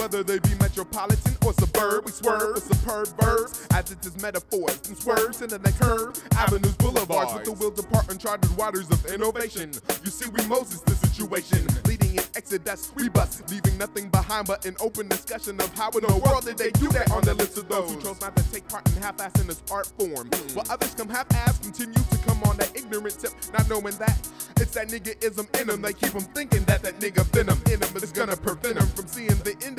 whether they be metropolitan or suburb. We swerve with superb verbs, adjectives, metaphors, and swerves into the curve. Avenues, boulevards, with the will depart uncharted waters of innovation. You see, we Moses the situation, leading in Exodus, we bust, leaving nothing behind but an open discussion of how in the world did they do that on the lips of those who chose not to take part in half-ass in this art form. While others come half-ass, continue to come on that ignorant tip, not knowing that it's that nigga-ism in them. They keep them thinking that nigga venom in them is gonna prevent them from seeing the end